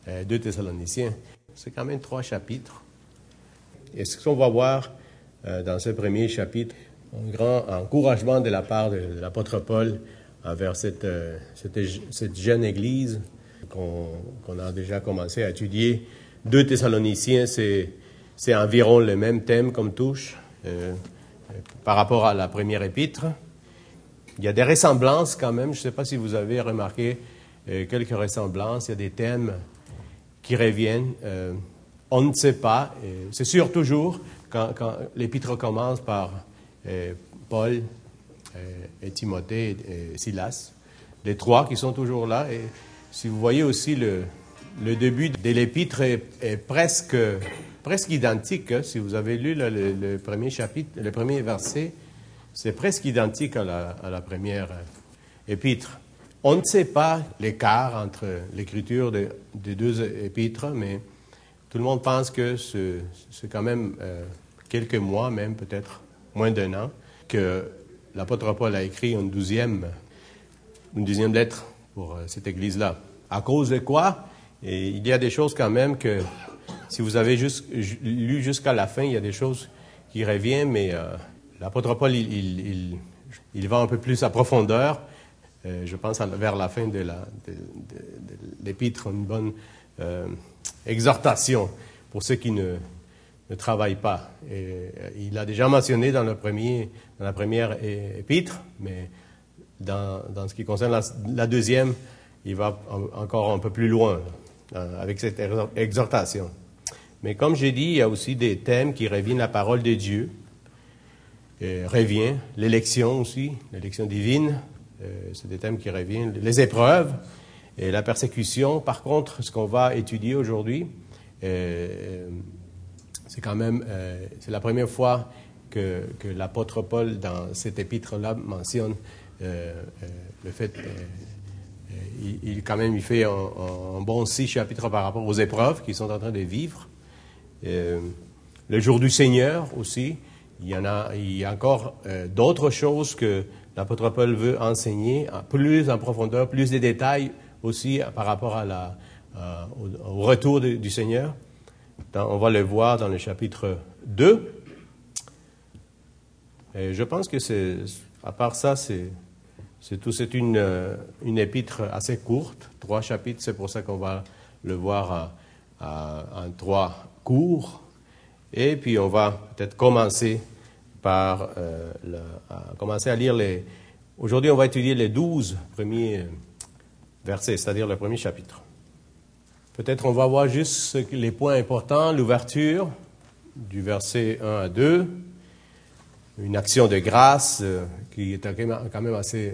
2 Thessaloniciens. C'est quand même 3 chapitres. Et ce qu'on va voir dans ce premier chapitre, un grand encouragement de la part de l'apôtre Paul envers cette jeune Église qu'on a déjà commencé à étudier. 2 Thessaloniciens, c'est environ le même thème comme touche par rapport à la première épître. Il y a des ressemblances quand même. Je ne sais pas si vous avez remarqué quelques ressemblances. Il y a des thèmes qui reviennent. On ne sait pas. C'est sûr toujours quand l'épître commence par Paul et Timothée et Silas, les 3 qui sont toujours là. Et si vous voyez aussi le début de l'épître est presque identique. Hein. Si vous avez lu le premier chapitre, le premier verset, c'est presque identique à la première épître. On ne sait pas l'écart entre l'écriture des 2 épîtres, mais tout le monde pense que c'est quand même quelques mois, même peut-être moins d'1 an, que l'apôtre Paul a écrit une douzième lettre pour cette Église-là. À cause de quoi? Et il y a des choses quand même que, si vous avez lu jusqu'à la fin, il y a des choses qui reviennent, mais l'apôtre Paul, il va un peu plus à profondeur. Je pense vers la fin de l'épître, une bonne exhortation pour ceux qui ne travaillent pas. Et, il a déjà mentionné dans la première épître, mais dans ce qui concerne la deuxième, il va encore un peu plus loin avec cette exhortation. Mais comme j'ai dit, il y a aussi des thèmes qui reviennent. La parole de Dieu revient, l'élection aussi, l'élection divine, c'est des thèmes qui reviennent. Les épreuves et la persécution. Par contre, ce qu'on va étudier aujourd'hui, c'est quand même c'est la première fois que l'apôtre Paul, dans cette épître-là, mentionne le fait il fait un bon 6 chapitres par rapport aux épreuves qu'ils sont en train de vivre. Le jour du Seigneur aussi, il y a encore d'autres choses que l'apôtre Paul veut enseigner, plus en profondeur, plus de détails aussi par rapport au retour du Seigneur. On va le voir dans le chapitre 2. Et je pense que à part ça, c'est une épître assez courte, 3 chapitres, c'est pour ça qu'on va le voir en 3 cours. Et puis on va peut-être commencer à lire Aujourd'hui, on va étudier les 12 premiers versets, c'est-à-dire le premier chapitre. Peut-être on va voir juste les points importants, l'ouverture du verset 1 à 2, une action de grâce qui est quand même assez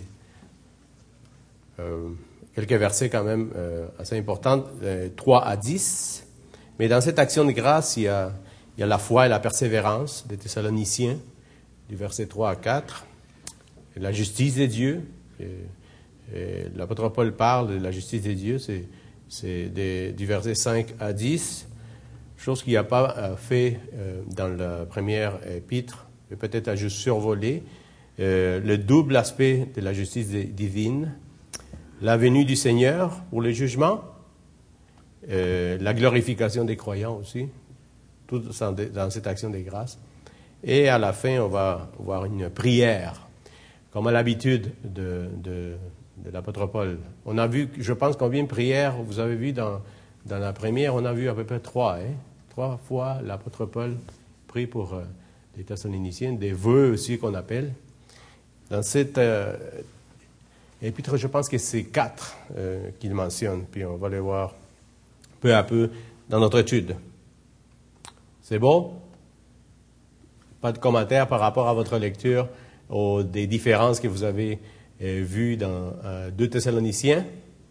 quelques versets quand même assez importants, 3 à 10. Mais dans cette action de grâce, il y a la foi et la persévérance des Thessaloniciens, du verset 3 à 4, et la justice de Dieu. Et l'apôtre Paul parle de la justice de Dieu, c'est du verset 5 à 10, chose qu'il n'a pas fait dans la première épître, mais peut-être à juste survoler, le double aspect de la justice divine, la venue du Seigneur pour le jugement, la glorification des croyants aussi, tout dans cette action des grâces. Et à la fin, on va voir une prière, comme à l'habitude de l'apôtre Paul. On a vu, je pense, combien de prières, vous avez vu dans la première, on a vu à peu près 3. 3 fois l'apôtre Paul prie pour les Thessaloniciens, des vœux aussi qu'on appelle. Dans cette épître, je pense que c'est 4 qu'il mentionne, puis on va les voir peu à peu dans notre étude. C'est bon? Pas de commentaires par rapport à votre lecture des différences que vous avez vues dans 2 Thessaloniciens?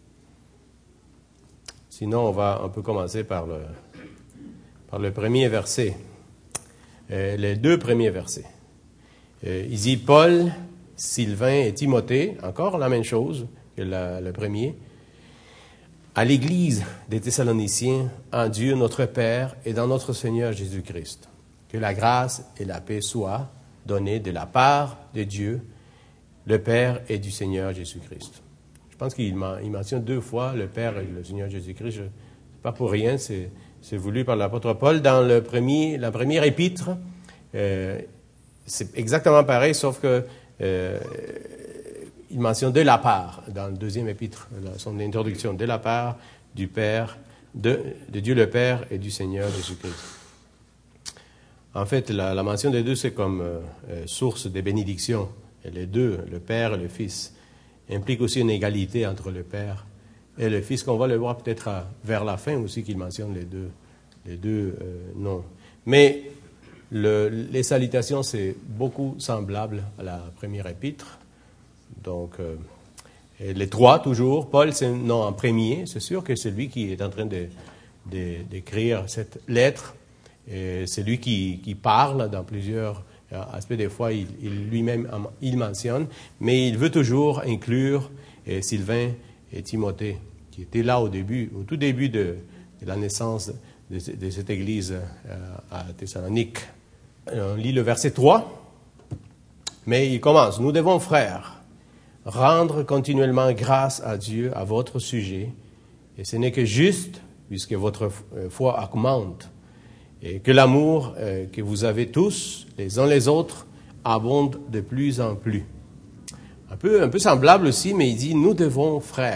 Sinon, on peut commencer par le premier verset, les 2 premiers versets. Ici, Paul, Sylvain et Timothée, encore la même chose que le premier, à l'Église des Thessaloniciens, en Dieu notre Père et dans notre Seigneur Jésus-Christ. Que la grâce et la paix soient données de la part de Dieu, le Père et du Seigneur Jésus-Christ. Je pense qu'il mentionne 2 fois le Père et le Seigneur Jésus-Christ. Ce n'est pas pour rien, c'est voulu par l'apôtre Paul. Dans la première épître, c'est exactement pareil, sauf que il mentionne de la part, dans le deuxième épître, son introduction, de la part du Père, de Dieu le Père et du Seigneur Jésus-Christ. En fait, la mention des 2, c'est comme source des bénédictions. Et les 2, le Père et le Fils, impliquent aussi une égalité entre le Père et le Fils, qu'on va le voir peut-être vers la fin aussi, qu'il mentionne les deux noms. Mais les salutations, c'est beaucoup semblable à la première épître. Donc, et les 3, toujours. Paul, c'est un nom en premier. C'est sûr que c'est lui qui est en train d'écrire cette lettre. Et c'est lui qui parle dans plusieurs aspects. Des fois, lui-même, il mentionne. Mais il veut toujours inclure Sylvain et Timothée, qui étaient là au tout début de la naissance de cette église à Thessalonique. On lit le verset 3. Mais il commence. « Nous devons, frères, rendre continuellement grâce à Dieu à votre sujet, et ce n'est que juste, puisque votre foi augmente, et que l'amour que vous avez tous, les uns les autres, abonde de plus en plus. » Un peu semblable aussi, mais il dit « nous devons, frères ».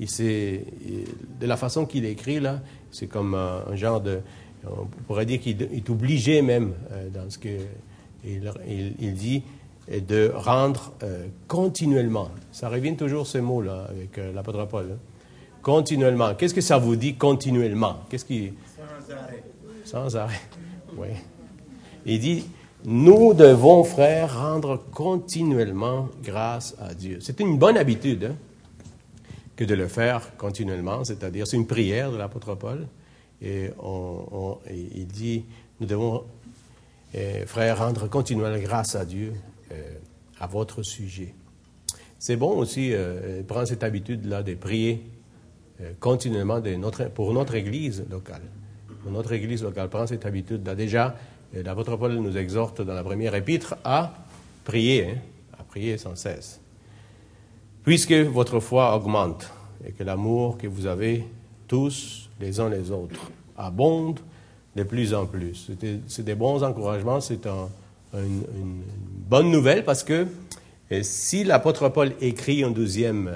De la façon qu'il écrit là, c'est comme un genre de... On pourrait dire qu'il est obligé même dans ce qu'il dit, de rendre continuellement. Ça revient toujours ce mot-là avec l'apôtre Paul. Hein. Continuellement. Qu'est-ce que ça vous dit continuellement? Sans arrêt. Sans arrêt, oui. Il dit, nous devons, frères, rendre continuellement grâce à Dieu. C'est une bonne habitude hein, que de le faire continuellement, c'est-à-dire c'est une prière de l'apôtre Paul. Et il dit, nous devons, frères, rendre continuellement grâce à Dieu à votre sujet. C'est bon aussi prendre cette habitude-là de prier continuellement pour notre Église locale. Pour notre Église locale, prendre cette habitude-là. Déjà, l'apôtre Paul nous exhorte dans la première épître à prier sans cesse. Puisque votre foi augmente et que l'amour que vous avez tous les uns les autres abonde de plus en plus. C'est des bons encouragements, c'est une bonne nouvelle parce que si l'apôtre Paul écrit une deuxième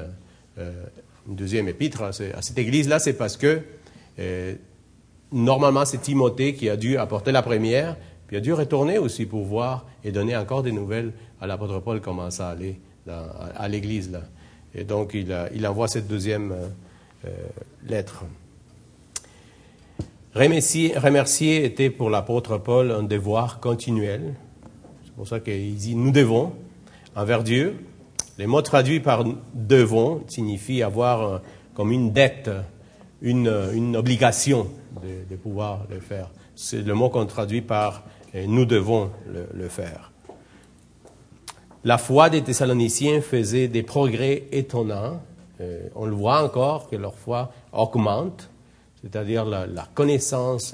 épître à cette église-là, c'est parce que normalement c'est Timothée qui a dû apporter la première, puis a dû retourner aussi pour voir et donner encore des nouvelles à l'apôtre Paul comment ça allait à l'église là. Et donc il envoie cette deuxième lettre. Remercier était pour l'apôtre Paul un devoir continuel. C'est pour ça qu'il dit « nous devons » envers Dieu. Les mots traduits par « devons » signifient avoir comme une dette, une obligation de pouvoir le faire. C'est le mot qu'on traduit par « nous devons le faire ». La foi des Thessaloniciens faisait des progrès étonnants. On le voit encore que leur foi augmente. C'est-à-dire la connaissance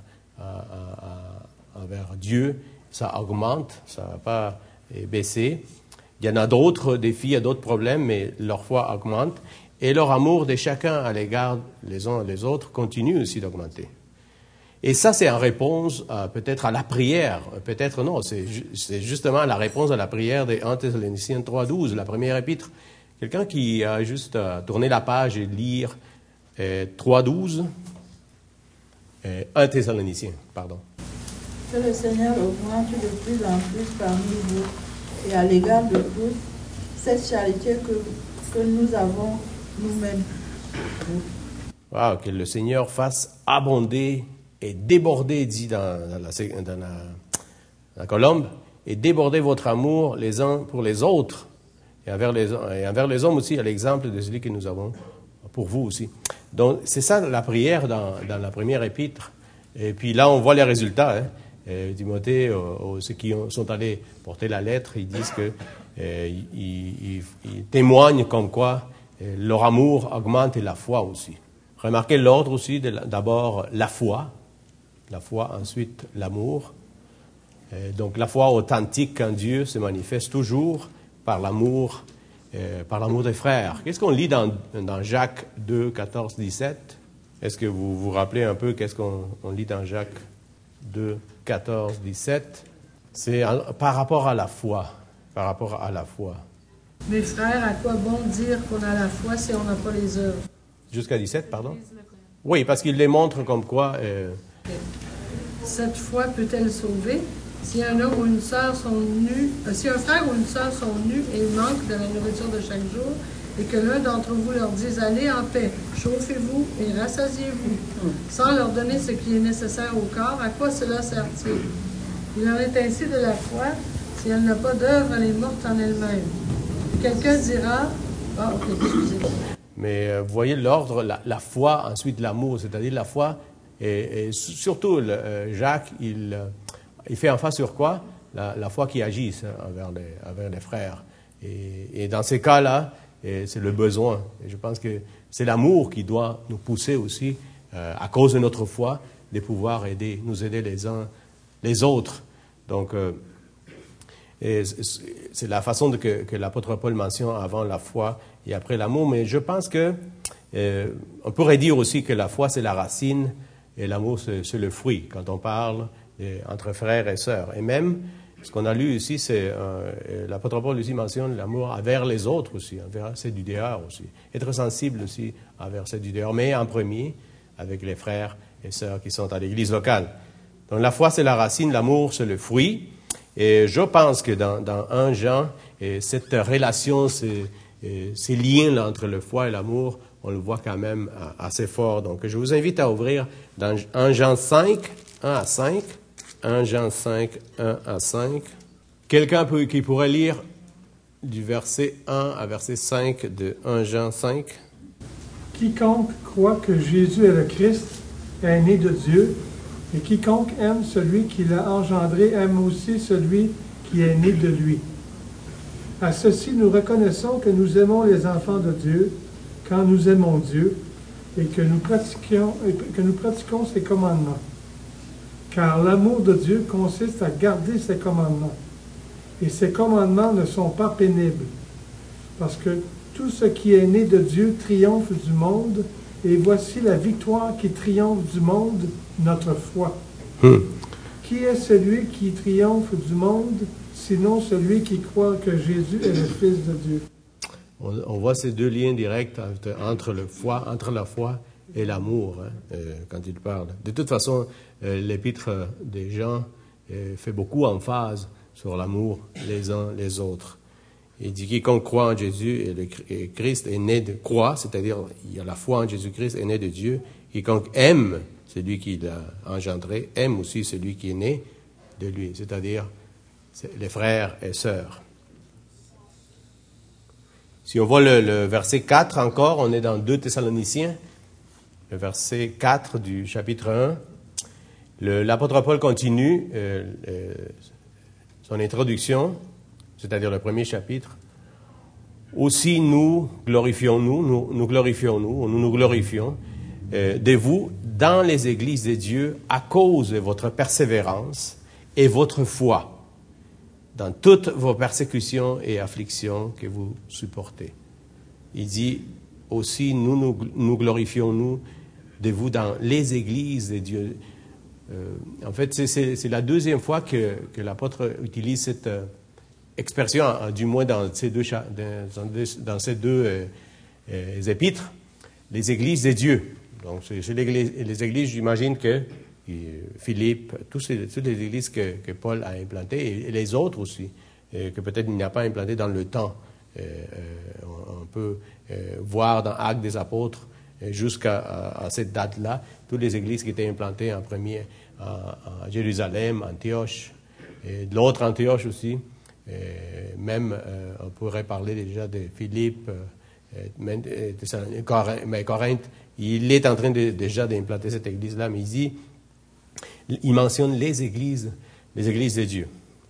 envers Dieu, ça augmente, ça ne va pas baisser. Il y en a d'autres défis, il y a d'autres problèmes, mais leur foi augmente. Et leur amour de chacun à l'égard les uns les autres continue aussi d'augmenter. Et ça, c'est en réponse peut-être à la prière. Peut-être non, c'est justement la réponse à la prière des 1 Thessaloniciens 3:12, la première épître. Quelqu'un qui a juste tourné la page et lire 3:12, 1 Thessaloniciens, pardon. Que le Seigneur augmente de plus en plus parmi vous et à l'égard de tous cette charité que nous avons nous-mêmes. Wow, que le Seigneur fasse abonder et déborder, dit dans la colombe, et déborder votre amour les uns pour les autres et envers les hommes aussi, à l'exemple de celui que nous avons pour vous aussi. Donc, c'est ça la prière dans la première épître. Et puis là, on voit les résultats. Hein. Timothée, ceux qui sont allés porter la lettre, ils disent que ils témoignent comme quoi leur amour augmente et la foi aussi. Remarquez l'ordre aussi, d'abord la foi, ensuite l'amour. Donc la foi authentique en Dieu se manifeste toujours par l'amour par l'amour des frères. Qu'est-ce qu'on lit dans Jacques 2, 14, 17? Est-ce que vous vous rappelez un peu qu'est-ce qu'on lit dans Jacques 2, 14, 17? C'est par rapport à la foi. Par rapport à la foi. Mes frères, à quoi bon dire qu'on a la foi si on n'a pas les œuvres? Jusqu'à 17, pardon? Oui, parce qu'il les montre comme quoi... Cette foi peut-elle sauver? Si un homme ou une sœur sont nus, si un frère ou une sœur sont nus et manquent de la nourriture de chaque jour, et que l'un d'entre vous leur dise « Allez en paix, chauffez-vous et rassasiez-vous », sans leur donner ce qui est nécessaire au corps, à quoi cela sert-il? Il en est ainsi de la foi, si elle n'a pas d'œuvre, elle est morte en elle-même. Quelqu'un dira... Ah, ok, excusez-moi. Mais vous voyez l'ordre, la foi, ensuite l'amour, c'est-à-dire la foi, et surtout Jacques, il fait emphase sur quoi? La foi qui agit envers les frères. Et dans ces cas-là, c'est le besoin. Et je pense que c'est l'amour qui doit nous pousser aussi, à cause de notre foi, de pouvoir nous aider les uns les autres. Donc, c'est la façon que l'apôtre Paul mentionne avant la foi et après l'amour. Mais je pense que on pourrait dire aussi que la foi, c'est la racine et l'amour, c'est le fruit, quand on parle entre frères et sœurs. Et même, ce qu'on a lu ici, c'est l'apôtre Paul aussi mentionne l'amour envers les autres aussi, envers ceux du dehors aussi. Être sensible aussi envers ceux du dehors, mais en premier, avec les frères et sœurs qui sont à l'église locale. Donc la foi, c'est la racine, l'amour, c'est le fruit. Et je pense que dans 1 Jean, cette relation, ces liens entre la foi et l'amour, on le voit quand même assez fort. Donc je vous invite à ouvrir dans 1 Jean 5, 1 à 5. 1 Jean 5, 1 à 5. Quelqu'un qui pourrait lire du verset 1 à verset 5 de 1 Jean 5. Quiconque croit que Jésus est le Christ est né de Dieu, et quiconque aime celui qui l'a engendré aime aussi celui qui est né de lui. À ceci, nous reconnaissons que nous aimons les enfants de Dieu quand nous aimons Dieu et que nous pratiquons ses commandements. Car l'amour de Dieu consiste à garder ses commandements. Et ses commandements ne sont pas pénibles, parce que tout ce qui est né de Dieu triomphe du monde, et voici la victoire qui triomphe du monde, notre foi. Qui est celui qui triomphe du monde, sinon celui qui croit que Jésus est le Fils de Dieu? On voit ces deux liens directs entre la foi et l'amour, quand il parle. De toute façon, l'épître des Jean fait beaucoup emphase sur l'amour les uns les autres. Il dit quiconque croit en Jésus et Christ est né de croix, c'est-à-dire il y a la foi en Jésus-Christ est né de Dieu. Quiconque aime celui qui l'a engendré, aime aussi celui qui est né de lui, c'est-à-dire les frères et sœurs. Si on voit le verset 4 encore, on est dans 2 Thessaloniciens, le verset 4 du chapitre 1. L'apôtre Paul continue son introduction, c'est-à-dire le premier chapitre. Aussi nous glorifions de vous dans les églises de Dieu à cause de votre persévérance et votre foi dans toutes vos persécutions et afflictions que vous supportez. Il dit aussi nous glorifions de vous dans les églises de Dieu. En fait, c'est la deuxième fois que l'apôtre utilise cette expression, du moins dans ces deux épîtres, les églises de Dieu. Donc, c'est les églises, j'imagine que Philippe, toutes les églises que Paul a implantées, et les autres aussi, que peut-être il n'a pas implantées dans le temps. On peut voir dans Actes des Apôtres, jusqu'à cette date-là, toutes les églises qui étaient implantées en premier à Jérusalem, Antioche, et de l'autre Antioche aussi. Même, on pourrait parler déjà de Philippe, mais Corinthe, il est en train déjà d'implanter cette église-là, mais il mentionne les églises de Dieu.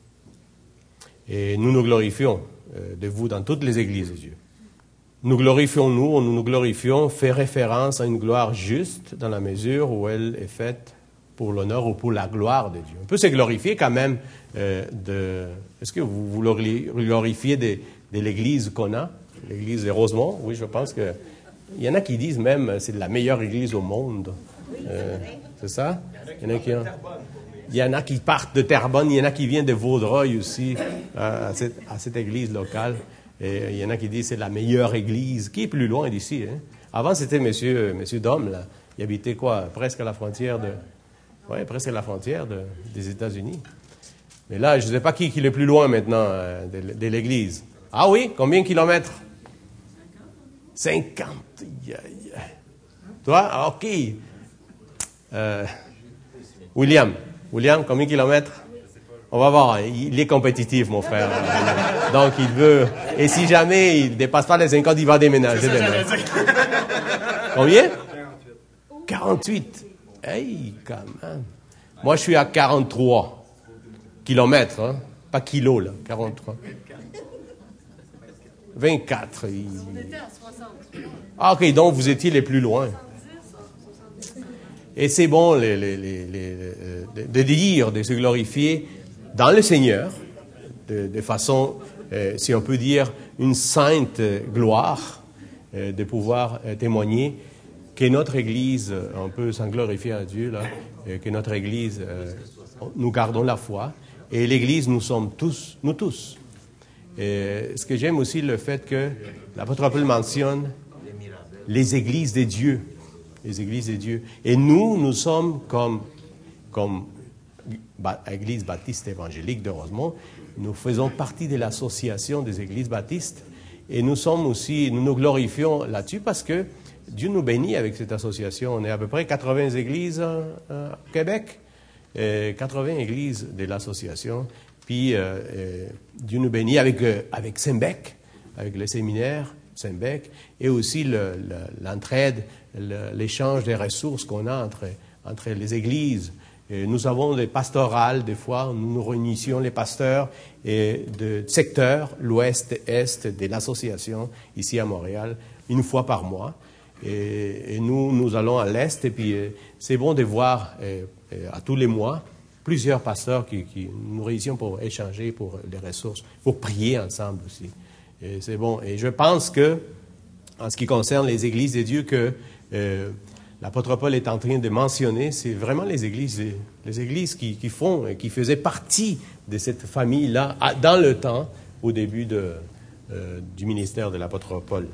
Et nous glorifions de vous dans toutes les églises de Dieu. Nous nous glorifions, fait référence à une gloire juste dans la mesure où elle est faite pour l'honneur ou pour la gloire de Dieu. On peut se glorifier quand même est-ce que vous glorifiez de l'Église qu'on a? l'église de Rosemont, oui, je pense que... Il y en a qui disent même que c'est la meilleure église au monde. C'est ça? Il y en a qui partent de Terrebonne, il y en a qui viennent de Vaudreuil aussi, à cette église locale. Et il y en a qui disent que c'est la meilleure église, qui est plus loin d'ici. Hein? Avant, c'était monsieur Dom, là. Il habitait presque à la frontière des États-Unis. Mais là, je ne sais pas qui est le plus loin maintenant de l'église. Ah oui? Combien de kilomètres? 50. Toi? Ah, OK. William, combien de kilomètres? On va voir. Il est compétitif, mon frère. Donc, il veut... Et si jamais il ne dépasse pas les 50, il va déménager. Combien? 48. Hey, quand même. Moi, je suis à 43 kilomètres. Hein? Pas kilos, là. 43. 24. On était à 60. Ah, OK. Donc, vous étiez les plus loin. Et c'est bon de dire, de se glorifier dans le Seigneur, de façon, si on peut dire, une sainte gloire, de pouvoir témoigner que notre Église, on peut s'en glorifier à Dieu, là, que notre Église, nous gardons la foi, et l'Église, nous sommes tous, nous tous. Et ce que j'aime aussi, le fait que l'apôtre Paul mentionne les Églises de Dieu. Les Églises de Dieu. Et nous sommes comme Église baptiste évangélique de Rosemont, nous faisons partie de l'association des Églises baptistes et nous nous glorifions là-dessus parce que Dieu nous bénit avec cette association. On est à peu près 80 églises au Québec, 80 églises de l'association. Puis Dieu nous bénit avec Sembec, avec le séminaire Sembec, et aussi l'entraide, l'échange des ressources qu'on a entre les églises. Et nous avons des pastorales, des fois, nous nous réunissions les pasteurs de secteur, l'ouest, est de l'association, ici à Montréal, une fois par mois. Et nous allons à l'est, et puis c'est bon de voir à tous les mois plusieurs pasteurs qui nous réunissions pour échanger pour les ressources, pour prier ensemble aussi. Et c'est bon. Et je pense que, en ce qui concerne les églises de Dieu, que l'apôtre Paul est en train de mentionner, c'est vraiment les églises qui faisaient partie de cette famille-là dans le temps, au début du ministère de l'apôtre Paul.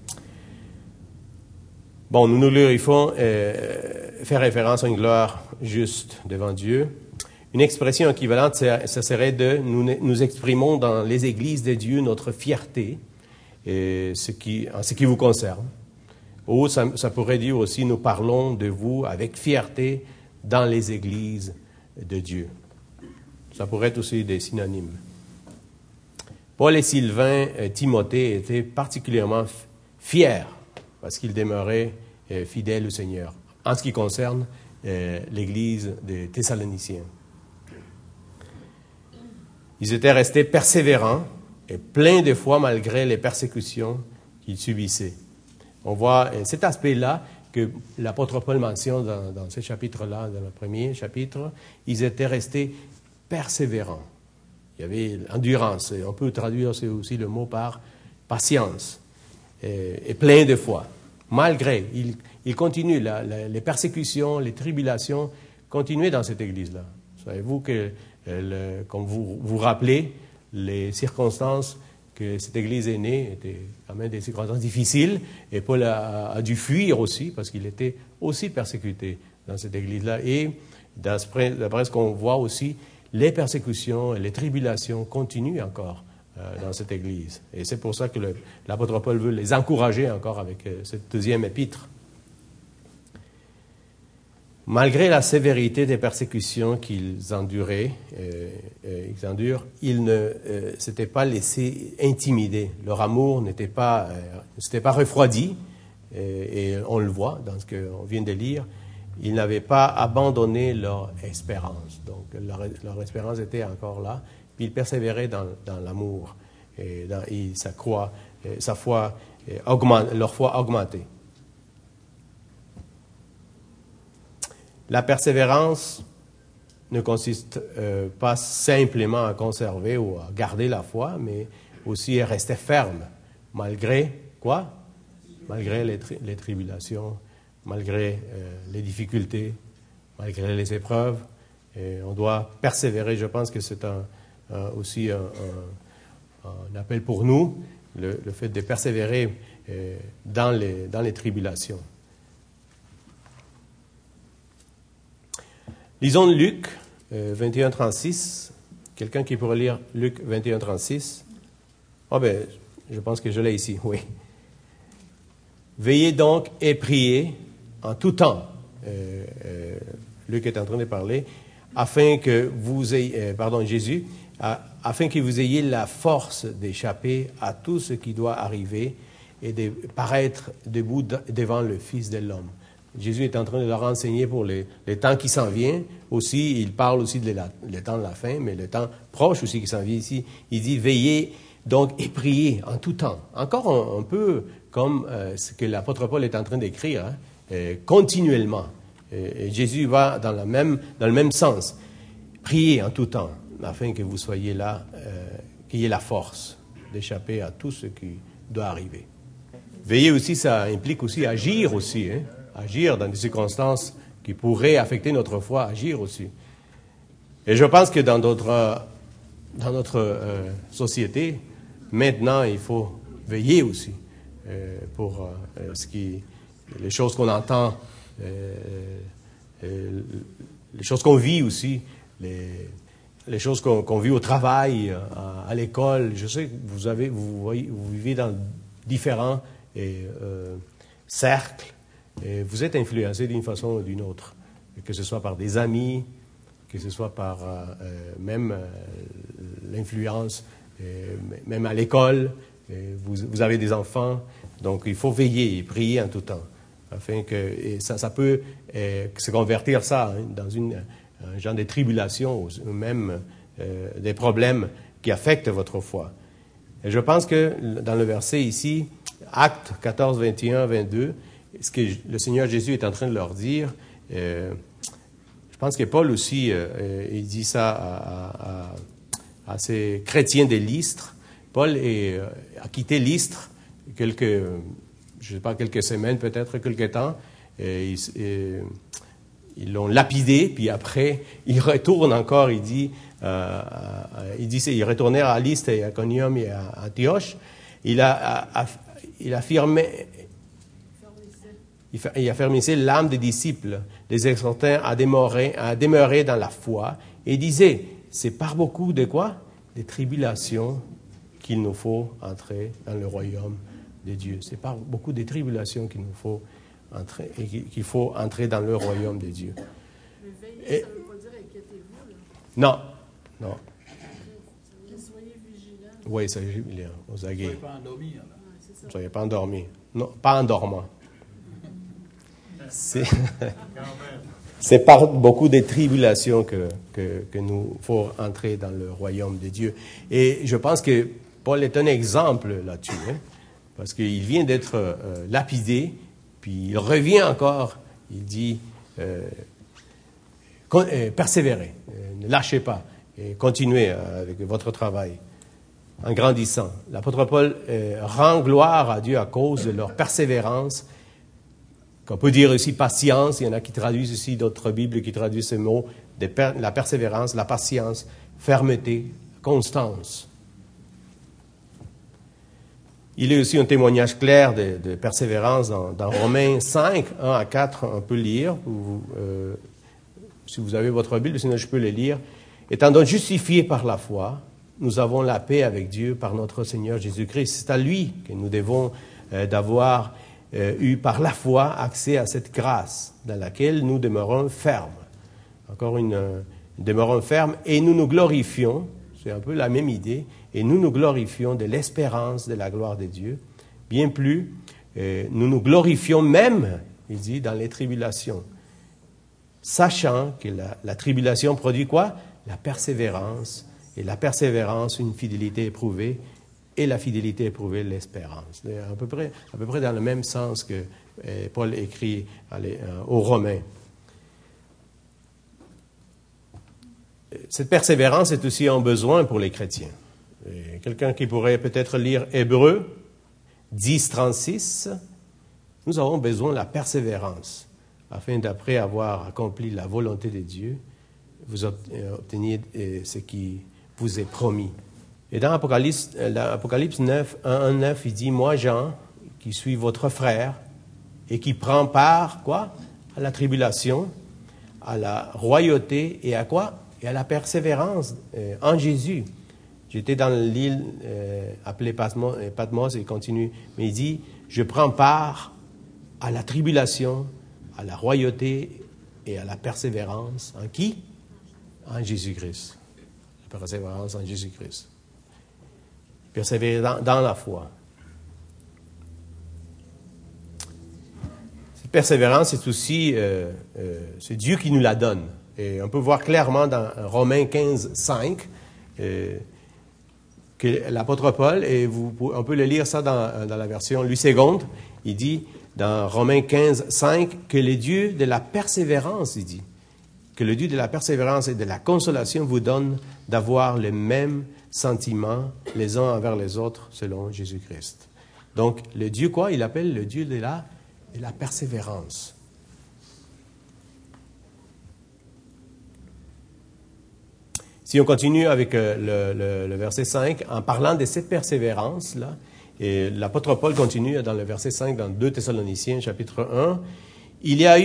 Bon, nous glorifions, faire référence à une gloire juste devant Dieu. Une expression équivalente, ça serait nous exprimons dans les églises de Dieu notre fierté, en ce qui vous concerne. Ou ça pourrait dire aussi, nous parlons de vous avec fierté dans les églises de Dieu. Ça pourrait être aussi des synonymes. Paul et Sylvain, Timothée étaient particulièrement fiers parce qu'ils demeuraient fidèles au Seigneur, en ce qui concerne l'église des Thessaloniciens. Ils étaient restés persévérants et pleins de foi malgré les persécutions qu'ils subissaient. On voit cet aspect-là que l'apôtre Paul mentionne dans ce chapitre-là, dans le premier chapitre. Ils étaient restés persévérants. Il y avait l'endurance. On peut traduire aussi le mot par patience et plein de foi. Malgré, il continue, les persécutions, les tribulations continuaient dans cette église-là. Savez-vous que, comme vous vous rappelez, les circonstances que cette église est née étaient quand même des circonstances difficiles, et Paul a dû fuir aussi, parce qu'il était aussi persécuté dans cette église-là. Et d'après ce qu'on voit aussi, les persécutions et les tribulations continuent encore dans cette église. Et c'est pour ça que l'apôtre Paul veut les encourager encore avec cette deuxième épître. Malgré la sévérité des persécutions qu'ils endurent, ils ne s'étaient pas laissés intimider. Leur amour ne s'était pas refroidi, et on le voit dans ce qu'on vient de lire. Ils n'avaient pas abandonné leur espérance. Donc, leur espérance était encore là. Puis ils persévéraient dans l'amour et leur foi augmentait. La persévérance ne consiste pas simplement à conserver ou à garder la foi, mais aussi à rester ferme malgré quoi? Malgré les tribulations, malgré les difficultés, malgré les épreuves. Et on doit persévérer. Je pense que c'est aussi un appel pour nous, le fait de persévérer dans les tribulations. Lisons Luc 21-36. Quelqu'un qui pourrait lire Luc 21-36? Ah ben, je pense que je l'ai ici, oui. Veillez donc et priez en tout temps. Luc est en train de parler, afin que vous ayez, Jésus, afin que vous ayez la force d'échapper à tout ce qui doit arriver et de paraître debout devant le Fils de l'homme. Jésus est en train de leur enseigner pour les temps qui s'en viennent. Aussi, il parle aussi de le temps de la fin, mais le temps proche aussi qui s'en vient ici. Il dit, veillez donc et priez en tout temps. Encore un peu comme ce que l'apôtre Paul est en train d'écrire, continuellement. Et Jésus va dans le même sens. Priez en tout temps, afin que vous soyez là, qu'il y ait la force d'échapper à tout ce qui doit arriver. Veiller aussi, ça implique aussi agir aussi, agir dans des circonstances qui pourraient affecter notre foi, agir aussi. Et je pense que dans notre société, maintenant, il faut veiller aussi pour les choses qu'on entend, les choses qu'on vit aussi, les choses qu'on vit au travail, à l'école. Je sais que vous vivez dans différents cercles et vous êtes influencé d'une façon ou d'une autre, que ce soit par des amis, que ce soit par même l'influence, même à l'école. Vous avez des enfants, donc il faut veiller et prier en tout temps, afin que ça peut se convertir dans un genre de tribulation ou même des problèmes qui affectent votre foi. Et je pense que dans le verset ici, Actes 14, 21, 22, ce que le Seigneur Jésus est en train de leur dire, je pense que Paul aussi, il dit ça à ces chrétiens de Lystre. Paul a quitté Lystre quelques semaines, peut-être quelques temps. Ils l'ont lapidé, puis après, il retourne encore, il retournèrent à Lystre et à Iconium et à Antioche. Il affermissait l'âme des disciples, les exhortant à demeurer dans la foi, et disait, c'est par beaucoup de quoi? Des tribulations qu'il nous faut entrer dans le royaume de Dieu. C'est par beaucoup de tribulations qu'il nous faut entrer, et qu'il faut entrer dans le royaume de Dieu. Mais veillez, ça ne veut pas dire inquiétez-vous, là. Non. Soyez vigilants. Oui, soyez vigilants, aux aguets. Soyez pas endormis. Soyez pas endormis. Non, pas endormants. C'est par beaucoup de tribulations que nous faut entrer dans le royaume de Dieu. Et je pense que Paul est un exemple là-dessus, parce qu'il vient d'être lapidé, puis il revient encore, il dit persévérez, ne lâchez pas, et continuez avec votre travail en grandissant. L'apôtre Paul rend gloire à Dieu à cause de leur persévérance, qu'on peut dire aussi patience. Il y en a qui traduisent aussi d'autres Bibles qui traduisent ce mot, la persévérance, la patience, fermeté, constance. Il y a aussi un témoignage clair de persévérance dans Romains 5, 1 à 4, on peut lire. Si vous avez votre Bible, sinon je peux le lire. Étant donc justifiés par la foi, nous avons la paix avec Dieu par notre Seigneur Jésus-Christ. C'est à lui que nous devons d'avoir eu par la foi accès à cette grâce dans laquelle nous demeurons fermes. Encore demeurons fermes et nous nous glorifions, c'est un peu la même idée, et nous nous glorifions de l'espérance de la gloire de Dieu. Bien plus, nous nous glorifions même, il dit, dans les tribulations, sachant que la tribulation produit quoi? La persévérance, et la persévérance, une fidélité éprouvée, et la fidélité éprouvée, l'espérance. À peu près dans le même sens que Paul écrit aux Romains. Cette persévérance est aussi un besoin pour les chrétiens. Quelqu'un qui pourrait peut-être lire Hébreux, 10, 36, nous avons besoin de la persévérance, afin d'après avoir accompli la volonté de Dieu, vous obteniez ce qui vous est promis. Et dans l'Apocalypse 9, 1-9, il dit, « Moi, Jean, qui suis votre frère, et qui prend part, quoi? À la tribulation, à la royauté, et à quoi? Et à la persévérance en Jésus. » J'étais dans l'île appelée Patmos, et il continue, mais il dit, « Je prends part à la tribulation, à la royauté et à la persévérance. » En qui? En Jésus-Christ. La persévérance en Jésus-Christ. Persévérer dans la foi. Cette persévérance, c'est aussi, c'est Dieu qui nous la donne. Et on peut voir clairement dans Romains 15, 5, que l'apôtre Paul, et on peut le lire ça dans la version Louis II, il dit dans Romains 15, 5, que le Dieu de la persévérance, il dit, que le Dieu de la persévérance et de la consolation vous donne d'avoir les mêmes sentiments les uns envers les autres selon Jésus-Christ. Donc, le Dieu quoi? Il appelle le Dieu de la persévérance. Si on continue avec le verset 5, en parlant de cette persévérance-là, et l'apôtre Paul continue dans le verset 5, dans 2 Thessaloniciens, chapitre 1, il y a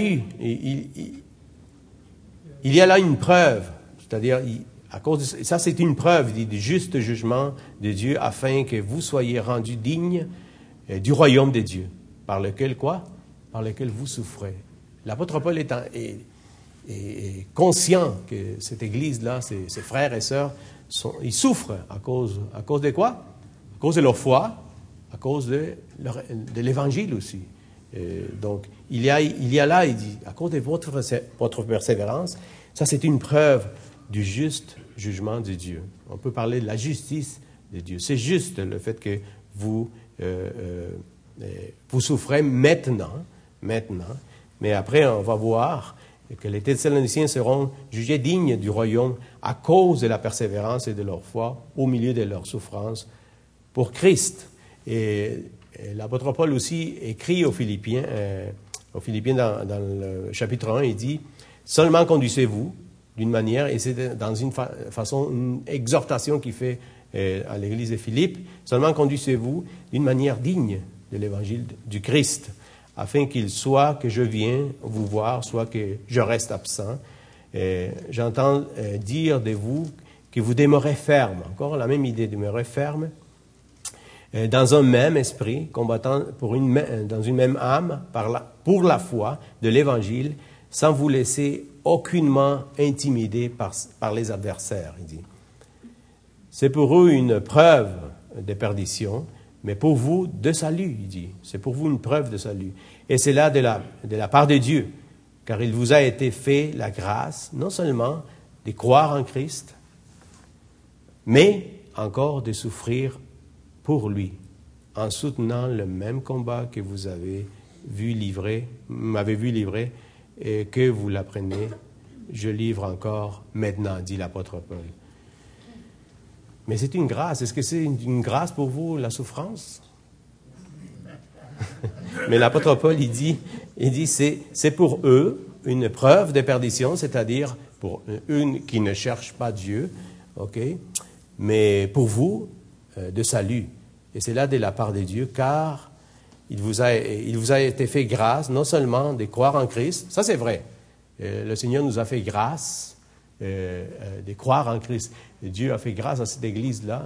là une preuve, c'est-à-dire, à cause de ça, c'est une preuve du juste jugement de Dieu, afin que vous soyez rendus dignes du royaume de Dieu, par lequel quoi? Par lequel vous souffrez. L'apôtre Paul est conscient que cette Église-là, ses frères et sœurs, ils souffrent à cause de quoi? À cause de leur foi, à cause de l'Évangile aussi. Donc, il y a là, il dit, à cause de votre persévérance, ça c'est une preuve du juste jugement de Dieu. On peut parler de la justice de Dieu. C'est juste le fait que vous souffrez maintenant, mais après on va voir que les Thessaloniciens seront jugés dignes du royaume à cause de la persévérance et de leur foi au milieu de leur souffrance pour Christ. Et l'apôtre Paul aussi écrit aux Philippiens dans le chapitre 1, il dit « Seulement conduisez-vous d'une manière, et c'est dans une façon, une exhortation qu'il fait à l'église de Philippe, seulement conduisez-vous d'une manière digne de l'évangile du Christ, afin qu'il soit que je viens vous voir, soit que je reste absent. J'entends dire de vous que vous demeurez ferme, encore la même idée, demeurer ferme, dans un même esprit, combattant dans une même âme, pour la foi de l'Évangile, sans vous laisser aucunement intimider par les adversaires, il dit. C'est pour eux une preuve de perdition, mais pour vous, de salut, il dit. C'est pour vous une preuve de salut. Et c'est là de la part de Dieu, car il vous a été fait la grâce, non seulement de croire en Christ, mais encore de souffrir pour lui, en soutenant le même combat que vous m'avez vu livrer, et que vous l'apprenez, je livre encore maintenant, dit l'apôtre Paul. Mais c'est une grâce. Est-ce que c'est une grâce pour vous, la souffrance? Mais l'apôtre Paul, il dit c'est pour eux une preuve de perdition, c'est-à-dire pour une qui ne cherche pas Dieu, ok, mais pour vous, de salut. Et c'est là de la part de Dieu, car il vous a été fait grâce, non seulement de croire en Christ, ça c'est vrai. Le Seigneur nous a fait grâce de croire en Christ. Et Dieu a fait grâce à cette Église-là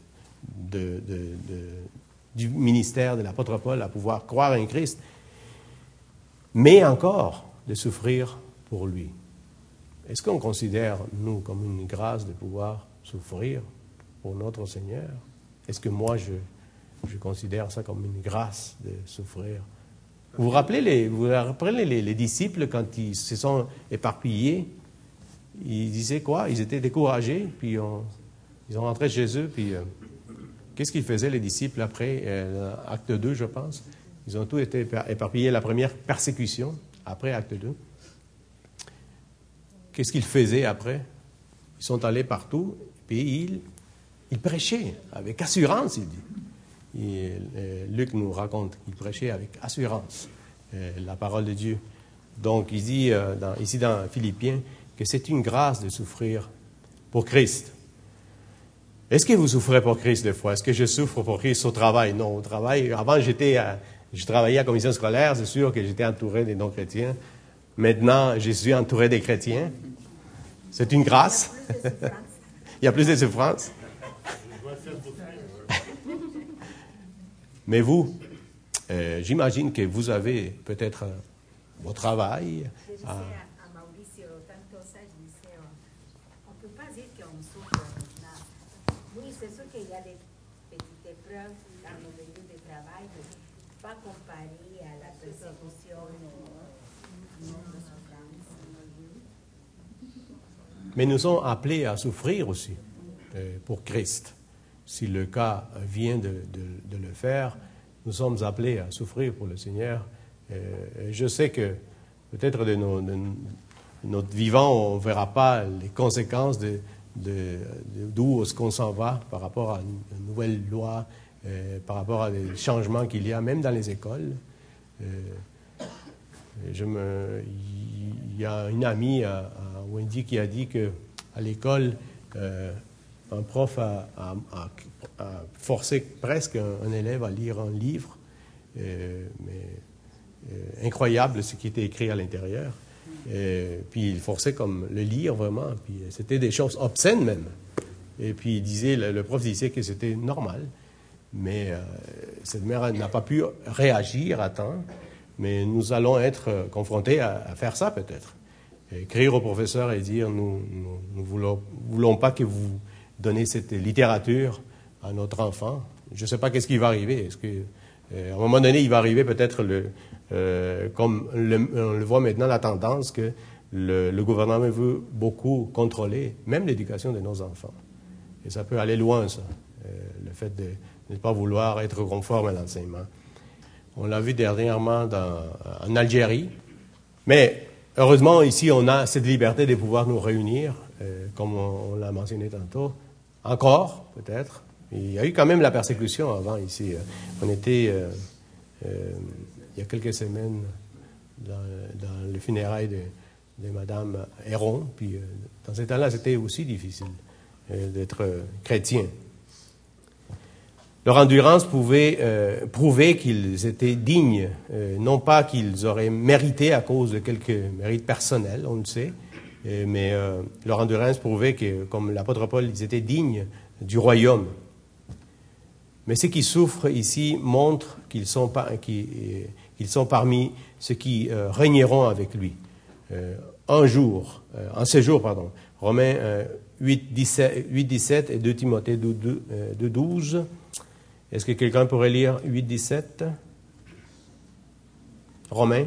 du ministère de l'apôtre Paul à pouvoir croire en Christ, mais encore de souffrir pour lui. Est-ce qu'on considère, nous, comme une grâce de pouvoir souffrir pour notre Seigneur? Est-ce que moi, je considère ça comme une grâce de souffrir? Vous vous rappelez les disciples, quand ils se sont éparpillés, ils disaient quoi? Ils étaient découragés, puis ils ont rentré chez eux, puis qu'est-ce qu'ils faisaient, les disciples, après Acte 2, je pense? Ils ont tous été éparpillés, la première persécution, après Acte 2. Qu'est-ce qu'ils faisaient après? Ils sont allés partout, puis ils prêchaient avec assurance, il dit. Luc nous raconte qu'il prêchait avec assurance la parole de Dieu. Donc, il dit ici dans Philippiens que c'est une grâce de souffrir pour Christ. Est-ce que vous souffrez pour Christ des fois? Est-ce que je souffre pour Christ au travail? Non, au travail. Avant, je travaillais à la commission scolaire, c'est sûr que j'étais entouré des non-chrétiens. Maintenant, je suis entouré des chrétiens. C'est une grâce. Il y a plus de souffrance. Mais vous, j'imagine que vous avez peut-être au travail. Je disais à Mauricio, tanto ça, je disais, on ne peut pas dire qu'on souffre maintenant. Oui, c'est sûr qu'il y a des petites épreuves dans nos milieux de travail, mais pas comparé à la persécution ou de souffrance. Mais nous sommes appelés à souffrir aussi pour Christ. Si le cas vient de le faire, nous sommes appelés à souffrir pour le Seigneur. Je sais que peut-être de notre vivant, on ne verra pas les conséquences d'où est-ce qu'on s'en va par rapport à une nouvelle loi, par rapport à des changements qu'il y a, même dans les écoles. Il y a une amie à Wendy qui a dit qu'à l'école, un prof a forcé presque un élève à lire un livre, incroyable ce qui était écrit à l'intérieur. Puis il forçait comme le lire vraiment, puis c'était des choses obscènes même. Et puis il disait, le prof disait que c'était normal, mais cette mère n'a pas pu réagir à temps. Mais nous allons être confrontés à faire ça peut-être. Écrire au professeur et dire, nous ne voulons pas que vous donnez cette littérature à notre enfant. Je ne sais pas qu'est-ce qui va arriver. Est-ce que, à un moment donné, il va arriver peut-être, comme on le voit maintenant, la tendance que le gouvernement veut beaucoup contrôler, même l'éducation de nos enfants. Et ça peut aller loin, ça, le fait de ne pas vouloir être conforme à l'enseignement. On l'a vu dernièrement en Algérie. Mais heureusement, ici, on a cette liberté de pouvoir nous réunir, comme on l'a mentionné tantôt. Encore, peut-être. Il y a eu quand même la persécution avant ici. On était, il y a quelques semaines, dans le funérailles de Mme Héron. Puis, dans ce temps-là, c'était aussi difficile d'être chrétien. Leur endurance pouvait prouver qu'ils étaient dignes, non pas qu'ils auraient mérité à cause de quelques mérites personnels, on le sait, mais leur endurance prouvait que, comme l'apôtre Paul, ils étaient dignes du royaume. Mais ceux qui souffrent ici montrent qu'ils sont parmi ceux qui régneront avec lui. En ce jour, Romains 8, 17 et 2 Timothée 2, 12. Est-ce que quelqu'un pourrait lire 8, 17? Romains.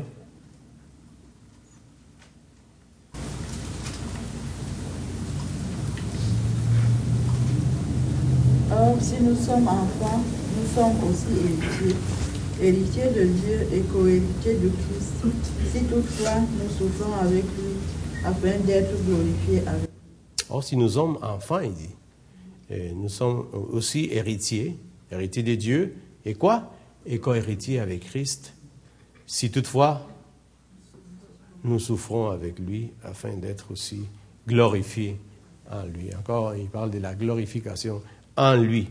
Or, si nous sommes enfants, nous sommes aussi héritiers, héritiers de Dieu et co-héritiers de Christ, si toutefois nous souffrons avec lui, afin d'être glorifiés avec lui. Or, si nous sommes enfants, il dit, nous sommes aussi héritiers de Dieu, et quoi? Et co-héritiers avec Christ, si toutefois nous souffrons avec lui, afin d'être aussi glorifiés en lui. Encore, il parle de la glorification en lui.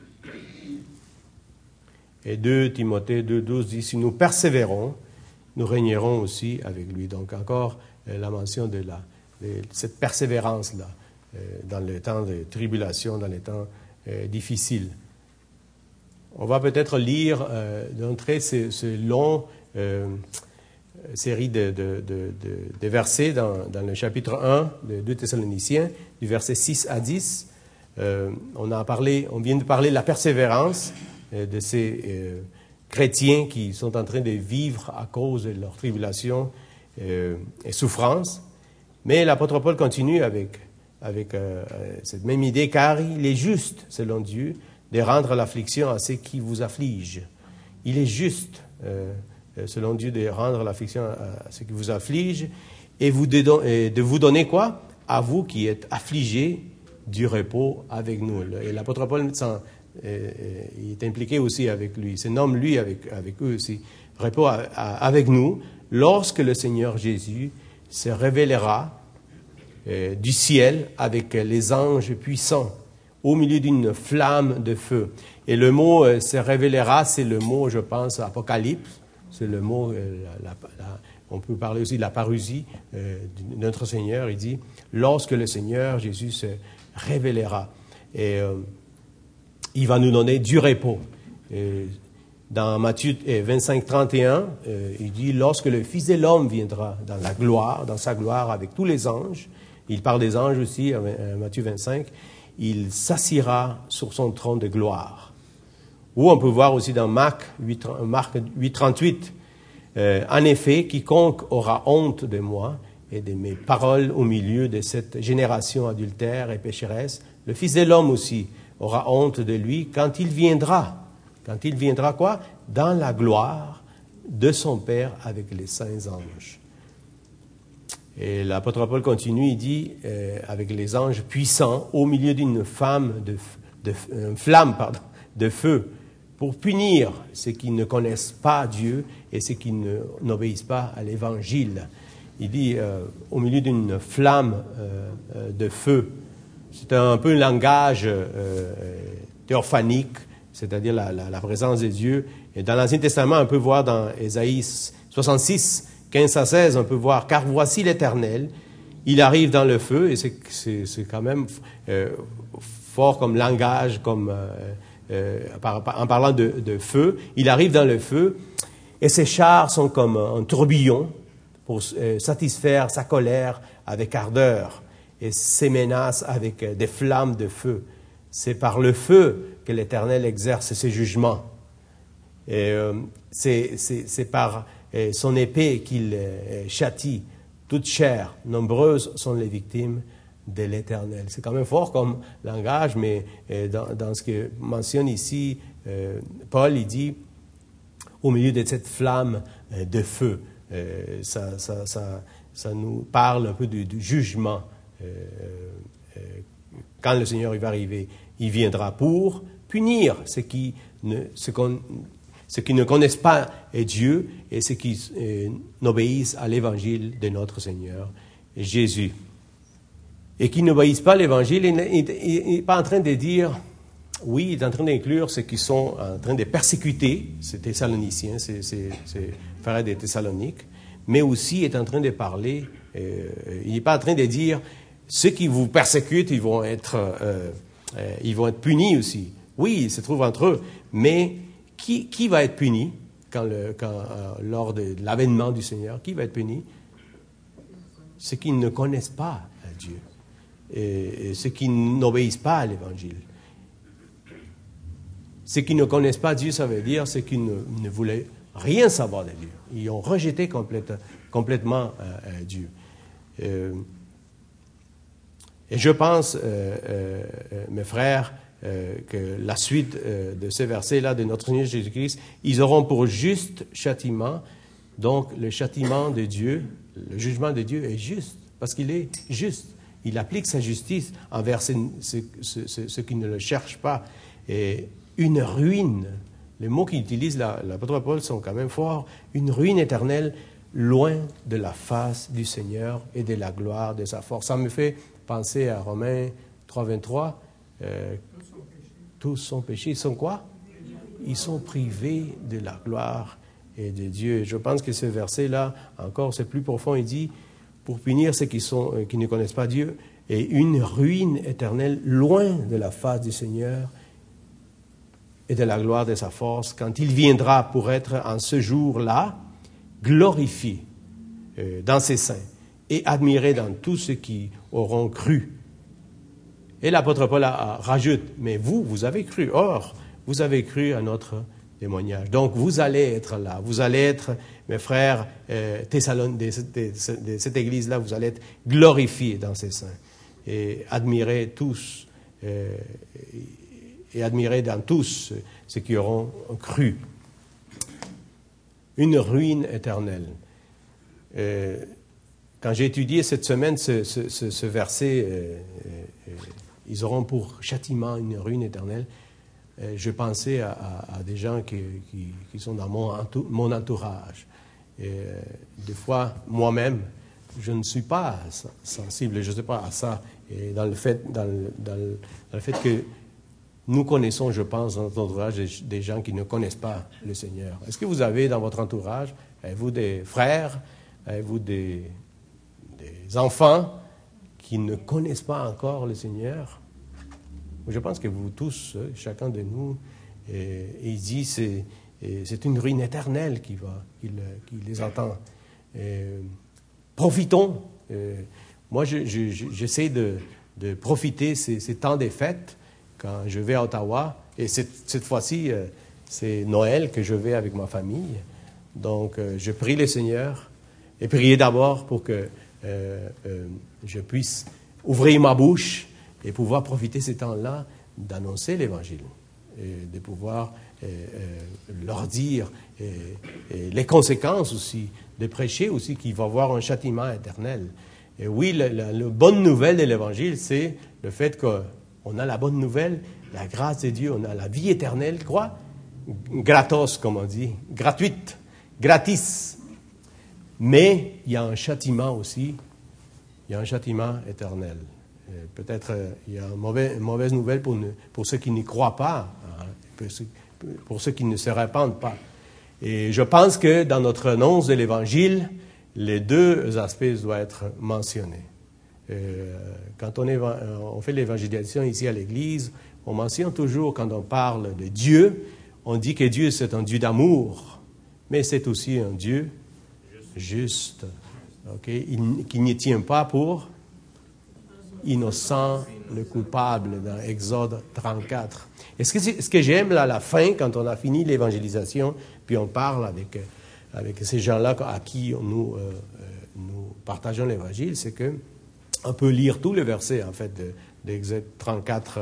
Et 2 Timothée 2,12 dit, si nous persévérons, nous régnerons aussi avec lui. Donc encore la mention de cette persévérance-là, dans les temps de tribulation, dans les temps difficiles. On va peut-être lire d'entrée ce long série de versets dans le chapitre 1 de 2 Thessaloniciens, du verset 6 à 10. On vient de parler de la persévérance de ces chrétiens qui sont en train de vivre à cause de leur tribulation et souffrance. Mais l'apôtre Paul continue avec cette même idée, car il est juste, selon Dieu, de rendre l'affliction à ceux qui vous affligent. Il est juste, selon Dieu, de rendre l'affliction à ceux qui vous affligent et de vous donner quoi? À vous qui êtes affligés, du repos avec nous. Et l'apôtre Paul il est impliqué aussi avec lui, il se nomme lui avec eux aussi, répond avec nous, lorsque le Seigneur Jésus se révélera du ciel avec les anges puissants, au milieu d'une flamme de feu. Et le mot se révélera, c'est le mot, je pense, Apocalypse, c'est le mot, on peut parler aussi de la parousie de notre Seigneur. Il dit, lorsque le Seigneur Jésus se révélera, et il va nous donner du repos. Dans Matthieu 25, 31, il dit, lorsque le Fils de l'homme viendra dans sa gloire avec tous les anges, il parle des anges aussi, Matthieu 25, il s'assiera sur son trône de gloire. Ou on peut voir aussi dans Marc 8, 38, en effet, quiconque aura honte de moi et de mes paroles au milieu de cette génération adultère et pécheresse, le Fils de l'homme aussi aura honte de lui quand il viendra. Quand il viendra quoi? Dans la gloire de son Père avec les saints anges. Et l'apôtre Paul continue, il dit, avec les anges puissants, au milieu d'une flamme de feu, pour punir ceux qui ne connaissent pas Dieu et ceux qui n'obéissent pas à l'Évangile. Il dit, au milieu d'une flamme de feu. C'est un peu un langage théophanique, c'est-à-dire la présence de Dieu. Et dans l'Ancien Testament, on peut voir dans Ésaïe 66, 15 à 16, on peut voir « Car voici l'Éternel, il arrive dans le feu », et c'est quand même fort comme langage, comme, en parlant de feu. Il arrive dans le feu, et ses chars sont comme un tourbillon pour satisfaire sa colère avec ardeur, et ses menaces avec des flammes de feu. C'est par le feu que l'Éternel exerce ses jugements. Et c'est par son épée qu'il châtie toute chair. Nombreuses sont les victimes de l'Éternel. C'est quand même fort comme langage, mais dans ce que mentionne ici Paul, il dit, au milieu de cette flamme de feu, ça nous parle un peu du jugement. Quand le Seigneur il va arriver, il viendra pour punir ceux qui ne connaissent pas Dieu et ceux qui n'obéissent à l'Évangile de notre Seigneur Jésus. Et qui n'obéissent pas à l'Évangile, il n'est pas en train de dire, oui, il est en train d'inclure ceux qui sont en train de persécuter ces Thessaloniciens, ces frères des Thessaloniques, mais aussi il est en train de parler, il n'est pas en train de dire, ceux qui vous persécutent, ils vont être punis aussi. Oui, ils se trouvent entre eux, mais qui va être puni lors de l'avènement du Seigneur? Qui va être puni? Ceux qui ne connaissent pas Dieu et ceux qui n'obéissent pas à l'Évangile. Ceux qui ne connaissent pas Dieu, ça veut dire ceux qui ne voulaient rien savoir de Dieu. Ils ont rejeté complètement Dieu. Et je pense, mes frères, que la suite de ces versets-là de notre Seigneur Jésus-Christ, ils auront pour juste châtiment. Donc, le châtiment de Dieu, le jugement de Dieu est juste, parce qu'il est juste. Il applique sa justice envers ceux qui ne le cherchent pas. Et une ruine, les mots qu'il utilise, l'apôtre Paul, sont quand même forts, une ruine éternelle, loin de la face du Seigneur et de la gloire de sa force. Ça me fait penser à Romains 3, 23. Tous sont péchés. Ils sont quoi? Ils sont privés de la gloire et de Dieu. Je pense que ce verset-là, encore, c'est plus profond. Il dit, pour punir ceux qui ne connaissent pas Dieu, et une ruine éternelle loin de la face du Seigneur et de la gloire de sa force, quand il viendra pour être en ce jour-là glorifié dans ses saints et admiré dans tous ceux qui auront cru. Et l'apôtre Paul rajoute, mais vous avez cru. Or, vous avez cru à notre témoignage. Donc, vous allez être là. Vous allez être, mes frères de cette église-là, vous allez être glorifiés dans ses saints. Et admirés tous, et admirés dans tous ceux qui auront cru. Une ruine éternelle. Quand j'ai étudié cette semaine ce verset, ils auront pour châtiment une ruine éternelle. je pensais à des gens qui sont dans mon entourage. Et des fois, moi-même, je ne suis pas sensible, je ne sais pas à ça. Et dans le fait que nous connaissons, je pense, dans notre entourage, des gens qui ne connaissent pas le Seigneur. Est-ce que vous avez dans votre entourage, avez-vous des frères, avez-vous des enfants qui ne connaissent pas encore le Seigneur? Je pense que vous tous, chacun de nous, il dit c'est une ruine éternelle qui les attend. Profitons. Moi, j'essaie de profiter ces temps des fêtes quand je vais à Ottawa. Et cette fois-ci, c'est Noël que je vais avec ma famille. Donc, je prie le Seigneur et prier d'abord pour que je puisse ouvrir ma bouche et pouvoir profiter ces temps-là d'annoncer l'Évangile et de pouvoir leur dire les conséquences aussi, de prêcher aussi qu'il va y avoir un châtiment éternel. Et oui, la bonne nouvelle de l'Évangile, c'est le fait qu'on a la bonne nouvelle, la grâce de Dieu, on a la vie éternelle, quoi? Gratos, comme on dit, gratuite, gratis. Mais il y a un châtiment aussi, il y a un châtiment éternel. Peut-être il y a une mauvaise nouvelle pour ceux qui n'y croient pas, hein, pour ceux qui ne se répandent pas. Et je pense que dans notre annonce de l'Évangile, les deux aspects doivent être mentionnés. Quand on fait l'évangélisation ici à l'Église, on mentionne toujours, quand on parle de Dieu, on dit que Dieu c'est un Dieu d'amour, mais c'est aussi un Dieu juste, qui ne tient pas pour innocent le coupable dans Exode 34. Et ce que j'aime là, à la fin, quand on a fini l'évangélisation, puis on parle avec ces gens-là à qui nous partageons l'Évangile, c'est qu'on peut lire tous les versets, en fait, d'Exode 34,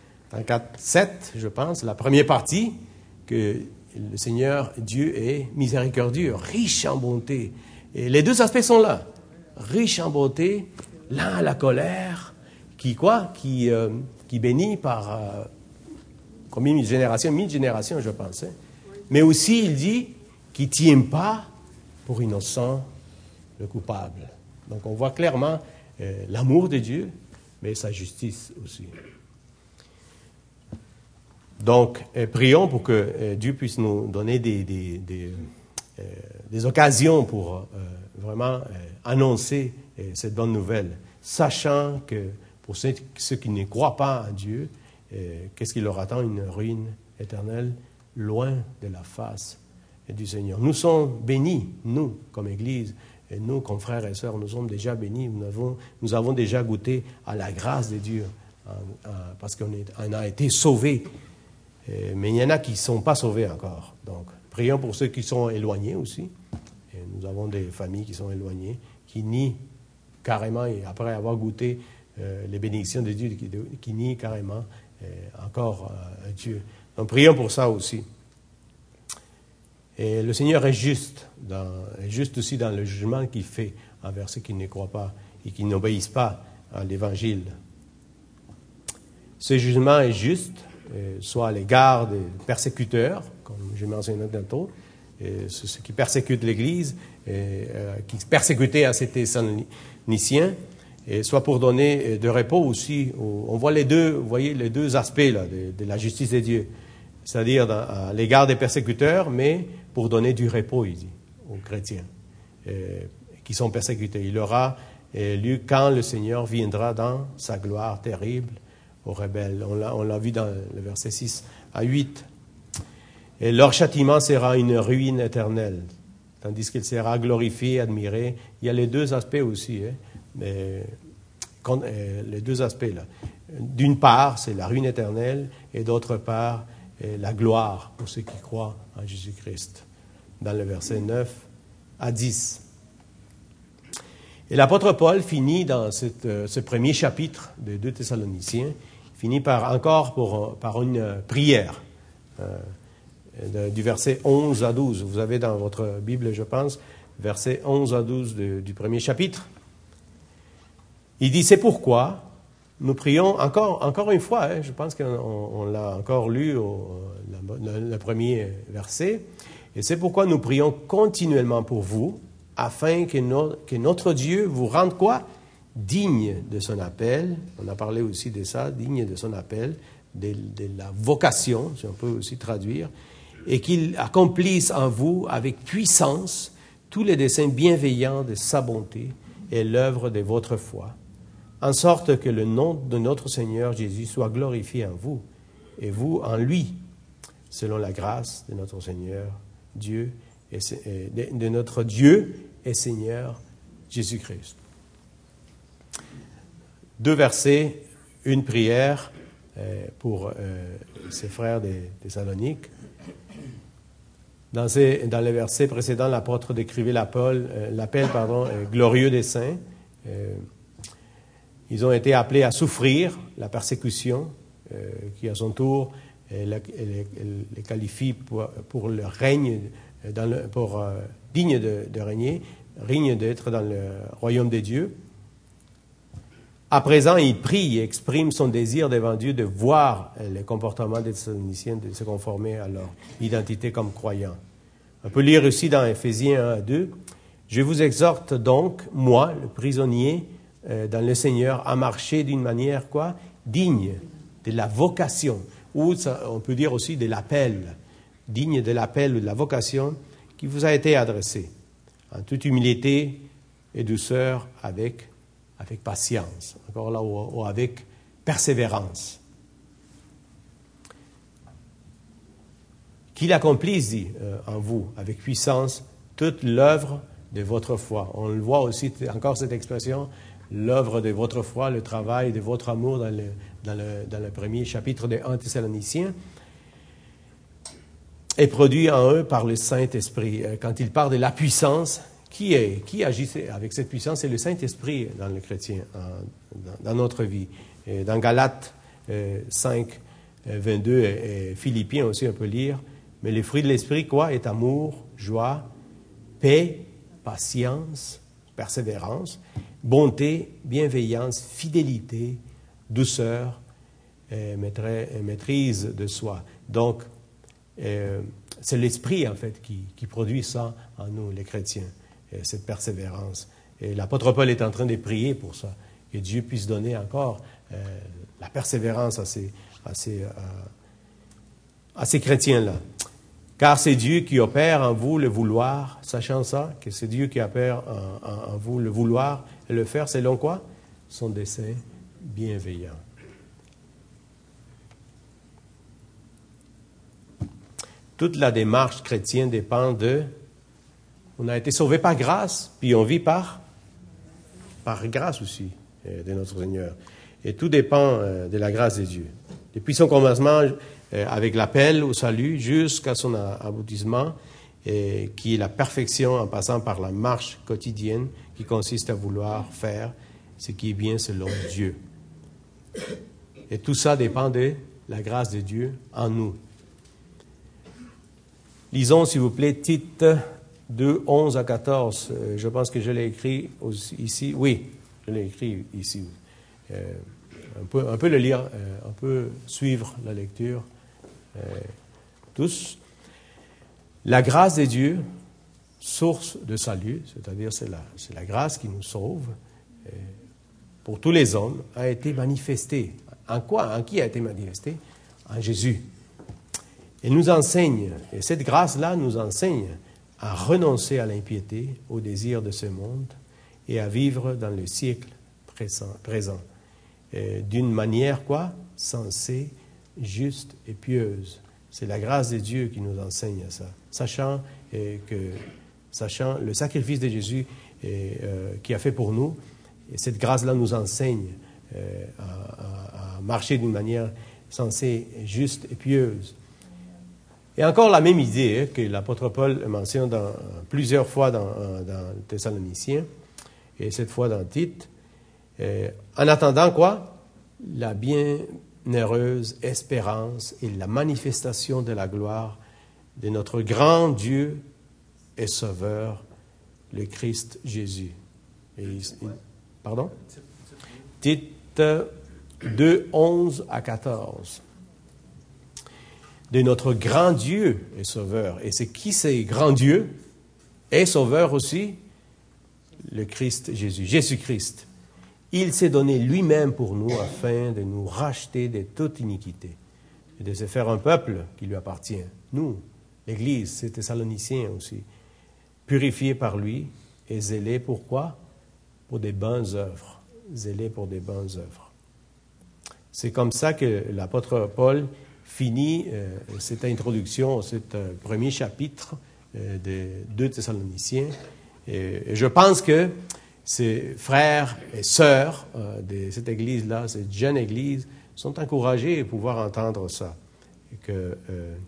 7, je pense, la première partie, que le Seigneur Dieu est miséricordieux, riche en bonté. Et les deux aspects sont là. Riche en bonté, lent à la colère, qui bénit par combien de générations? 1000 générations, je pense. Hein? Mais aussi, il dit qu'il ne tient pas pour innocent le coupable. Donc, on voit clairement l'amour de Dieu, mais sa justice aussi. Donc, prions pour que Dieu puisse nous donner des occasions pour vraiment annoncer cette bonne nouvelle, sachant que pour ceux qui ne croient pas en Dieu, qu'est-ce qui leur attend? Une ruine éternelle, loin de la face du Seigneur. Nous sommes bénis, nous, comme Église, et nous, comme frères et sœurs, nous sommes déjà bénis. Nous avons déjà goûté à la grâce de Dieu, parce qu'on a été sauvés. Mais il y en a qui ne sont pas sauvés encore. Donc, prions pour ceux qui sont éloignés aussi. Et nous avons des familles qui sont éloignées, qui nient carrément, et après avoir goûté les bénédictions de Dieu, qui nient carrément encore Dieu. Donc, prions pour ça aussi. Et le Seigneur est juste aussi dans le jugement qu'il fait envers ceux qui ne croient pas et qui n'obéissent pas à l'Évangile. Ce jugement est juste, soit à l'égard des persécuteurs, comme je mentionnais tantôt, ceux qui persécutent l'Église, qui persécutaient à ces Thessaloniciens, et soit pour donner de repos aussi. On voit vous voyez les deux aspects là, de la justice de Dieu, c'est-à-dire à l'égard des persécuteurs, mais pour donner du repos, il dit, aux chrétiens qui sont persécutés. Il aura lieu quand le Seigneur viendra dans sa gloire terrible aux rebelles. On l'a vu dans le verset 6 à 8. Et leur châtiment sera une ruine éternelle, tandis qu'il sera glorifié, admiré. Il y a les deux aspects aussi, les deux aspects là. D'une part, c'est la ruine éternelle, et d'autre part, la gloire pour ceux qui croient en Jésus-Christ, dans le verset 9 à 10. Et l'apôtre Paul finit dans ce premier chapitre de 2 Thessaloniciens, finit par une prière, du verset 11 à 12. Vous avez dans votre Bible, je pense, versets 11 à 12 du premier chapitre. Il dit, c'est pourquoi, nous prions encore une fois, je pense qu'on l'a encore lu le premier verset, et c'est pourquoi nous prions continuellement pour vous, afin que notre Dieu vous rende quoi? Digne de son appel. On a parlé aussi de ça, digne de son appel, de la vocation, si on peut aussi traduire, et qu'il accomplisse en vous avec puissance tous les desseins bienveillants de sa bonté et l'œuvre de votre foi, en sorte que le nom de notre Seigneur Jésus soit glorifié en vous, et vous en lui, selon la grâce de notre Seigneur Dieu, de notre Dieu et Seigneur Jésus-Christ. 2 versets, une prière pour ses frères des Thessaloniques. Dans les versets précédents, l'apôtre décrivait l'appel glorieux des saints. Ils ont été appelés à souffrir la persécution qui, à son tour, les qualifie pour le règne, digne de régner, digne d'être dans le royaume des dieux. À présent, il prie et exprime son désir devant Dieu de voir le comportement des Thessaloniciens, de se conformer à leur identité comme croyants. On peut lire aussi dans Éphésiens 1-2, « Je vous exhorte donc, moi, le prisonnier dans le Seigneur, à marcher d'une manière quoi? Digne de la vocation, ou on peut dire aussi de l'appel, digne de l'appel ou de la vocation qui vous a été adressée, en toute humilité et douceur avec patience, encore là, ou avec persévérance. Qu'il accomplisse, dit, en vous, avec puissance, toute l'œuvre de votre foi. On le voit aussi, encore cette expression, l'œuvre de votre foi, le travail de votre amour dans le premier chapitre de 1 Thessaloniciens, est produit en eux par le Saint-Esprit. Quand il parle de la puissance, qui agit avec cette puissance? C'est le Saint-Esprit dans le chrétien, dans notre vie. Et dans Galates 5, 22 et Philippiens aussi, on peut lire, mais le fruit de l'Esprit, quoi? Est amour, joie, paix, patience, persévérance, bonté, bienveillance, fidélité, douceur, maîtrise de soi. Donc, c'est l'Esprit, en fait, qui produit ça en nous, les chrétiens, cette persévérance. Et l'apôtre Paul est en train de prier pour ça, que Dieu puisse donner encore la persévérance à ces chrétiens-là. Car c'est Dieu qui opère en vous le vouloir, sachant ça, que c'est Dieu qui opère en vous le vouloir et le faire selon quoi? Son dessein bienveillant. Toute la démarche chrétienne dépend on a été sauvé par grâce, puis on vit par grâce aussi de notre Seigneur. Et tout dépend de la grâce de Dieu. Depuis son commencement, avec l'appel au salut, jusqu'à son aboutissement, qui est la perfection en passant par la marche quotidienne qui consiste à vouloir faire ce qui est bien selon Dieu. Et tout ça dépend de la grâce de Dieu en nous. Lisons, s'il vous plaît, Tite 2, 11 à 14. Je pense que je l'ai écrit ici. Oui, je l'ai écrit ici. On peut le lire, on peut suivre la lecture tous. La grâce de Dieu, source de salut, c'est-à-dire c'est la grâce qui nous sauve, pour tous les hommes, a été manifestée. En quoi? En qui a été manifestée? En Jésus. Elle nous enseigne, et cette grâce-là nous enseigne à renoncer à l'impiété, au désir de ce monde, et à vivre dans le siècle présent. D'une manière, quoi? Sensée, juste et pieuse. C'est la grâce de Dieu qui nous enseigne à ça. Sachant le sacrifice de Jésus qui a fait pour nous, et cette grâce-là nous enseigne à marcher d'une manière sensée, juste et pieuse. Et encore la même idée que l'apôtre Paul mentionne plusieurs fois dans Thessaloniciens, et cette fois dans Tite. En attendant quoi? La bienheureuse espérance et la manifestation de la gloire de notre grand Dieu et Sauveur, le Christ Jésus. Pardon? Tite 2, 11 à 14. De notre grand Dieu et Sauveur. Et c'est qui c'est grand Dieu et Sauveur aussi? Le Christ Jésus, Jésus-Christ. Il s'est donné lui-même pour nous afin de nous racheter de toute iniquité et de se faire un peuple qui lui appartient. Nous, l'Église, ces Thessaloniciens aussi, purifiés par lui et zélés pour quoi? Pour des bonnes œuvres. Zélés pour des bonnes œuvres. C'est comme ça que l'apôtre Paul finit cette introduction, ce premier chapitre de 2 Thessaloniciens. Et je pense que ces frères et sœurs de cette église-là, cette jeune église, sont encouragés à pouvoir entendre ça. Et que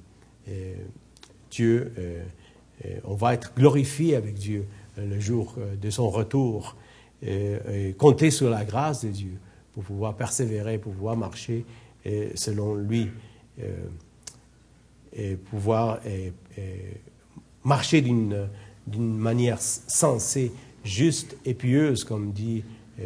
Dieu, on va être glorifié avec Dieu le jour de son retour et compter sur la grâce de Dieu pour pouvoir persévérer, pour pouvoir marcher selon lui et pouvoir marcher d'une manière sensée, juste et pieuse, comme dit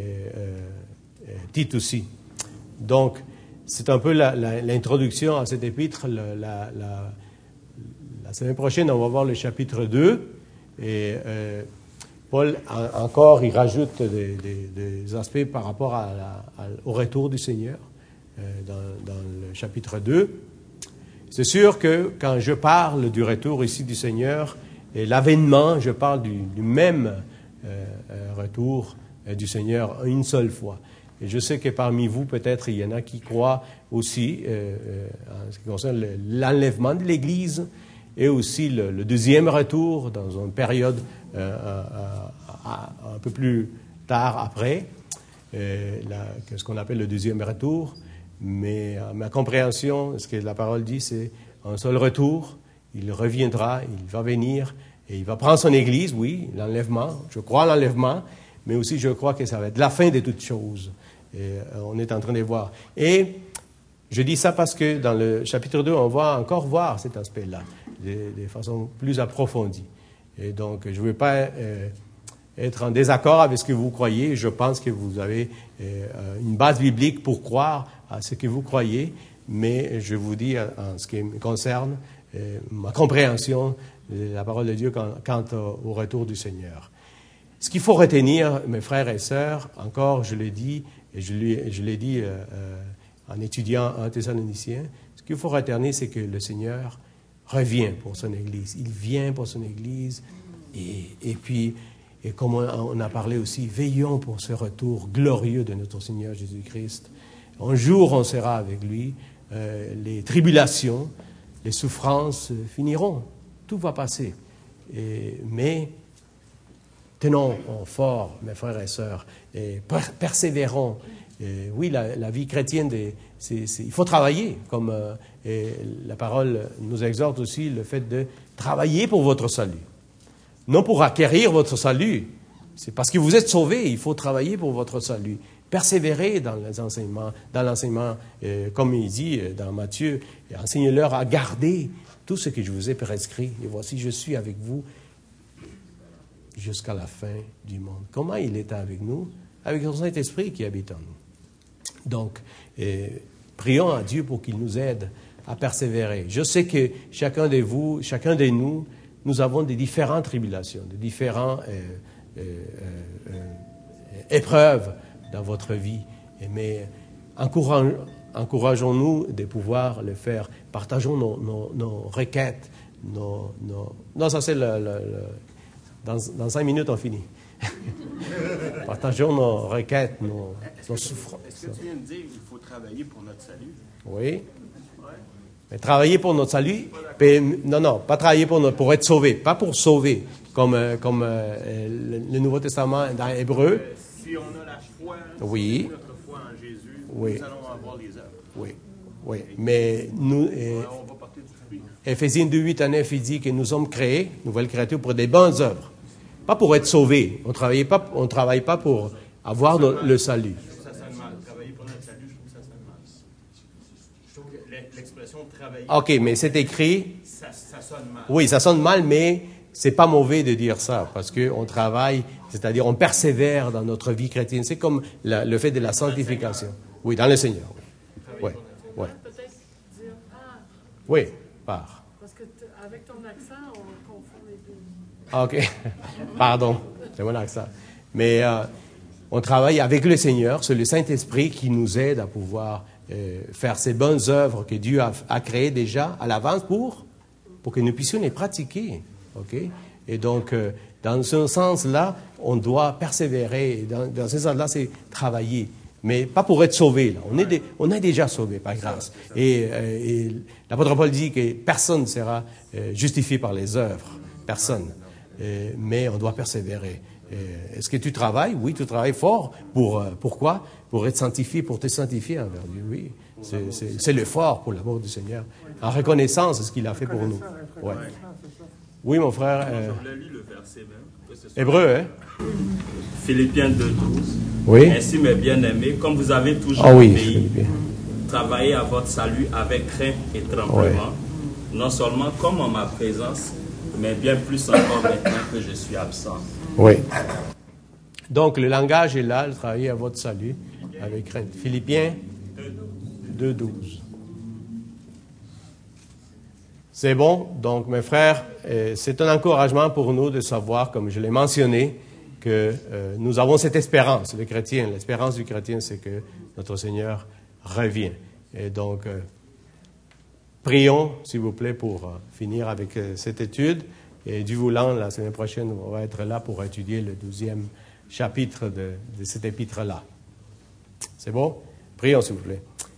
Tite aussi. Donc, c'est un peu l'introduction à cet épître. La semaine prochaine, on va voir le chapitre 2. Et Paul, encore, il rajoute des aspects par rapport au retour du Seigneur dans le chapitre 2. C'est sûr que quand je parle du retour ici du Seigneur et l'avènement, je parle du même retour du Seigneur une seule fois. Et je sais que parmi vous, peut-être, il y en a qui croient aussi, en ce qui concerne l'enlèvement de l'Église, et aussi le deuxième retour dans une période un peu plus tard après, ce qu'on appelle le deuxième retour. Mais ma compréhension, ce que la parole dit, c'est un seul retour. Il reviendra, il va venir, et il va prendre son Église, oui, l'enlèvement. Je crois à l'enlèvement, mais aussi je crois que ça va être la fin de toutes choses. Et on est en train de voir. Et je dis ça parce que dans le chapitre 2, on va encore voir cet aspect-là de façon plus approfondie. Et donc, je ne veux pas être en désaccord avec ce que vous croyez. Je pense que vous avez une base biblique pour croire à ce que vous croyez, mais je vous dis, en ce qui me concerne, ma compréhension de la parole de Dieu quant au retour du Seigneur. Ce qu'il faut retenir, mes frères et sœurs, encore, je l'ai dit, et je l'ai dit en étudiant un Thessalonicien, ce qu'il faut retenir, c'est que le Seigneur revient pour son Église. Il vient pour son Église. Et puis, et comme on a parlé aussi, veillons pour ce retour glorieux de notre Seigneur Jésus-Christ. Un jour, on sera avec lui. Les tribulations, les souffrances finiront. Tout va passer. Mais tenons fort, mes frères et sœurs, et persévérons. Oui, la vie chrétienne, il faut travailler, comme la parole nous exhorte aussi, le fait de travailler pour votre salut. Non pour acquérir votre salut, c'est parce que vous êtes sauvés, il faut travailler pour votre salut. Persévérez dans l'enseignement, comme il dit dans Matthieu, enseignez-leur à garder tout ce que je vous ai prescrit. Et voici, je suis avec vous jusqu'à la fin du monde. Comment il est avec nous? Avec son Saint-Esprit qui habite en nous. Donc, prions à Dieu pour qu'il nous aide à persévérer. Je sais que chacun de vous, chacun de nous, nous avons des différentes tribulations, des différentes épreuves dans votre vie. Mais encourageons-nous de pouvoir le faire. Partageons nos requêtes. Non, ça c'est dans 5 minutes, on finit. Partageons nos requêtes, nos souffrances. Est-ce que tu viens de dire qu'il faut travailler pour notre salut? Oui. Mais travailler pour notre salut, non, pas travailler pour être sauvé, pas pour sauver, comme le Nouveau Testament dans Hébreu. Si on a la foi, oui. notre foi en Jésus, oui. nous allons avoir les œuvres. Oui. Mais nous, on va porter du fruit. Éphésiens 2, 8 à 9, il dit que nous sommes créés, nouvelles créatures, pour des bonnes œuvres. Pas pour être sauvés. On ne travaille pas pour avoir le salut. Je trouve ça sonne mal. Travailler pour notre salut, je trouve ça sonne mal. Je trouve que l'expression travailler... OK, mais c'est écrit... Ça sonne mal. Oui, ça sonne mal, mais c'est pas mauvais de dire ça, parce qu'on travaille C'est-à-dire, on persévère dans notre vie chrétienne. C'est comme le fait de la sanctification. Oui, dans le Seigneur. Oui. Oui. Peut-être dire Oui, par. parce que avec ton accent, on confond les deux. Ah, OK. Pardon, c'est mon accent. Mais on travaille avec le Seigneur, c'est le Saint-Esprit qui nous aide à pouvoir faire ces bonnes œuvres que Dieu a créées déjà à l'avance pour que nous puissions les pratiquer. OK? Et donc, dans ce sens-là, on doit persévérer. Dans ce sens-là, c'est travailler. Mais pas pour être sauvé. Là. On est déjà sauvé par grâce. Et l'apôtre Paul dit que personne ne sera justifié par les œuvres. Personne. Mais on doit persévérer. Est-ce que tu travailles? Oui, tu travailles fort. Pourquoi? Pour être sanctifié, pour te sanctifier envers Dieu. Oui, c'est l'effort pour l'amour du Seigneur. En reconnaissance de ce qu'il a fait pour nous. Ouais. Oui, mon frère. Je voulais lire le verset même. Hébreu, hein? Philippiens 2:12. Oui. Ainsi, mes bien-aimés, comme vous avez toujours obéi, travaillez à votre salut avec crainte et tremblement, non seulement comme en ma présence, mais bien plus encore maintenant que je suis absent. Oui. Donc, le langage est là, travaillez à votre salut avec crainte. Philippiens 2:12. C'est bon. Donc, mes frères, c'est un encouragement pour nous de savoir, comme je l'ai mentionné, que nous avons cette espérance, le chrétien. L'espérance du chrétien, c'est que notre Seigneur revient. Et donc, prions, s'il vous plaît, pour finir avec cette étude. Et Dieu voulant, la semaine prochaine, on va être là pour étudier le 12e chapitre de cet épître-là. C'est bon? Prions, s'il vous plaît.